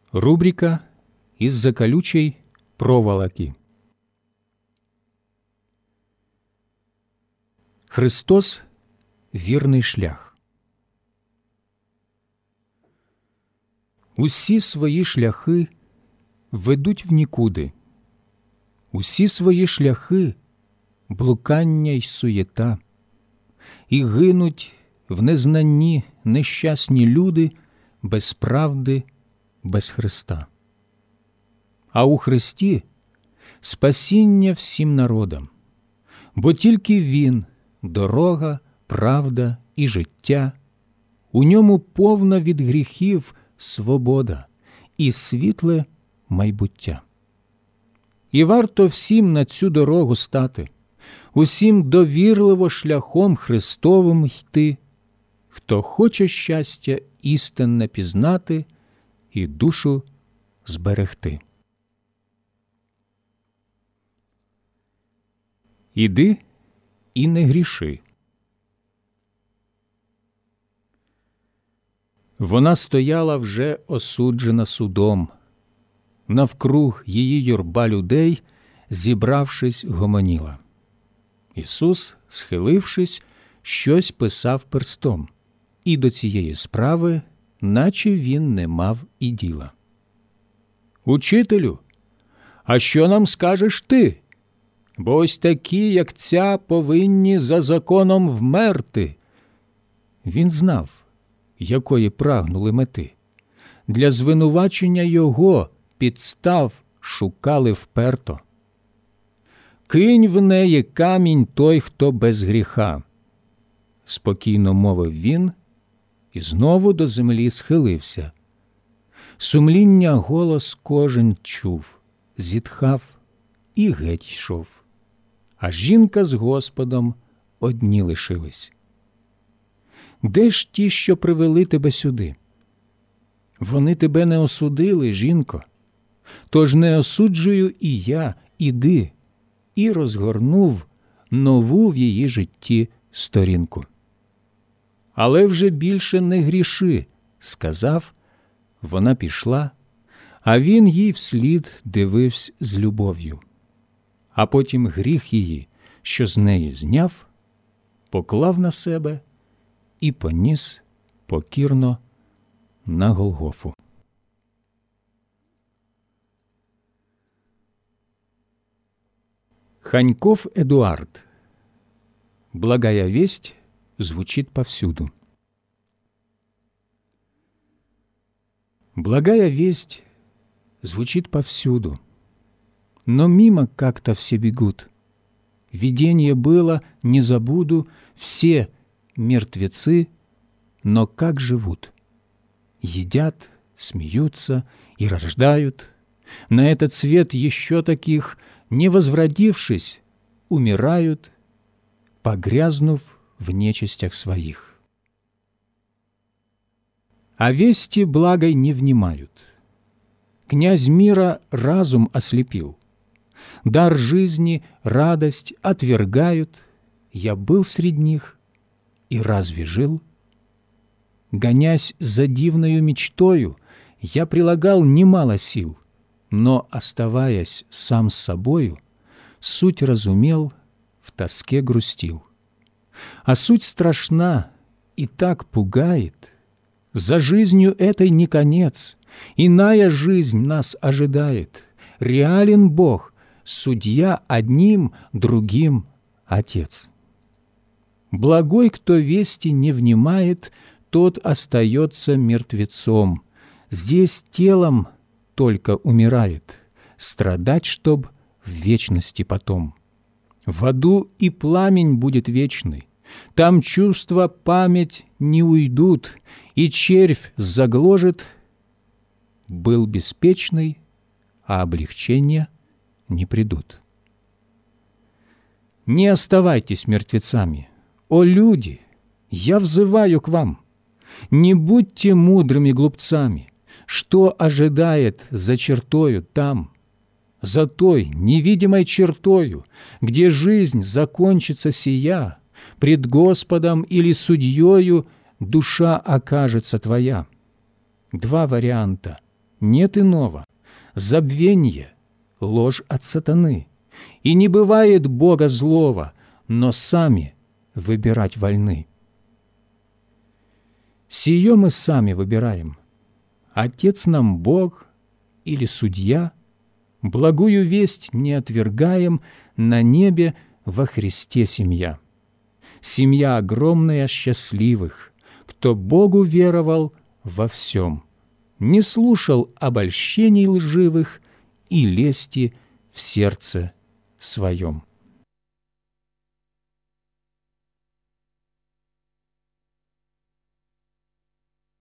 Рубрика «Из-за колючей проволоки». Христос – вірний шлях. Усі свої шляхи ведуть в нікуди. Усі свої шляхи – блукання й суєта. І гинуть в незнанні нещасні люди без правди, без Христа. А у Христі – спасіння всім народам, бо тільки Він – дорога, правда і життя, у ньому повна від гріхів свобода і світле майбуття. І варто всім на цю дорогу стати, усім довірливо шляхом Христовим йти, хто хоче щастя істинне пізнати і душу зберегти. Іди і не гріши. Вона стояла вже осуджена судом. Навкруг її юрба людей, зібравшись, гомоніла. Ісус, схилившись, щось писав перстом, і до цієї справи, наче він не мав і діла. «Учителю, а що нам скажеш ти? Бо ось такі, як ця, повинні за законом вмерти». Він знав, якої прагнули мети. Для звинувачення його підстав шукали вперто. «Кинь в неї камінь той, хто без гріха», – спокійно мовив він, і знову до землі схилився. Сумління голос кожен чув, зітхав і геть йшов. А жінка з Господом одні лишились. «Де ж ті, що привели тебе сюди? Вони тебе не осудили, жінко. Тож не осуджую і я, іди». І розгорнув нову в її житті сторінку. «Але вже більше не гріши», – сказав, вона пішла, а він їй вслід дивився з любов'ю. А потім гріх її, що з неї зняв, поклав на себе і поніс покірно на Голгофу. Ханьков Эдуард. Благая весть звучит повсюду. Благая весть звучит повсюду, но мимо как-то все бегут. Видение было, не забуду, все мертвецы, но как живут. Едят, смеются и рождают. На этот свет еще таких, не возвратившись, умирают, погрязнув в нечистях своих. А вести благой не внимают. Князь мира разум ослепил. Дар жизни, радость отвергают. Я был среди них, и разве жил? Гонясь за дивною мечтою, я прилагал немало сил, но, оставаясь сам с собою, суть разумел, в тоске грустил. А суть страшна и так пугает. За жизнью этой не конец, иная жизнь нас ожидает. Реален Бог, судья одним, другим Отец. Благой, кто вести не внимает, тот остается мертвецом. Здесь телом только умирает, страдать, чтоб в вечности потом. В аду и пламень будет вечный, там чувства, память не уйдут, и червь загложет. Был беспечный, а облегчения не придут. Не оставайтесь мертвецами, о люди, я взываю к вам. Не будьте мудрыми глупцами, что ожидает за чертою там, за той невидимой чертою, где жизнь закончится сия, пред Господом или судьею душа окажется твоя. Два варианта нет иного, забвенье, ложь от сатаны. И не бывает Бога злого, но сами выбирать вольны. Сие мы сами выбираем. Отец нам Бог или судья, благую весть не отвергаем, на небе во Христе семья. Семья огромная счастливых, кто Богу веровал во всем, не слушал обольщений лживых и лести в сердце своем.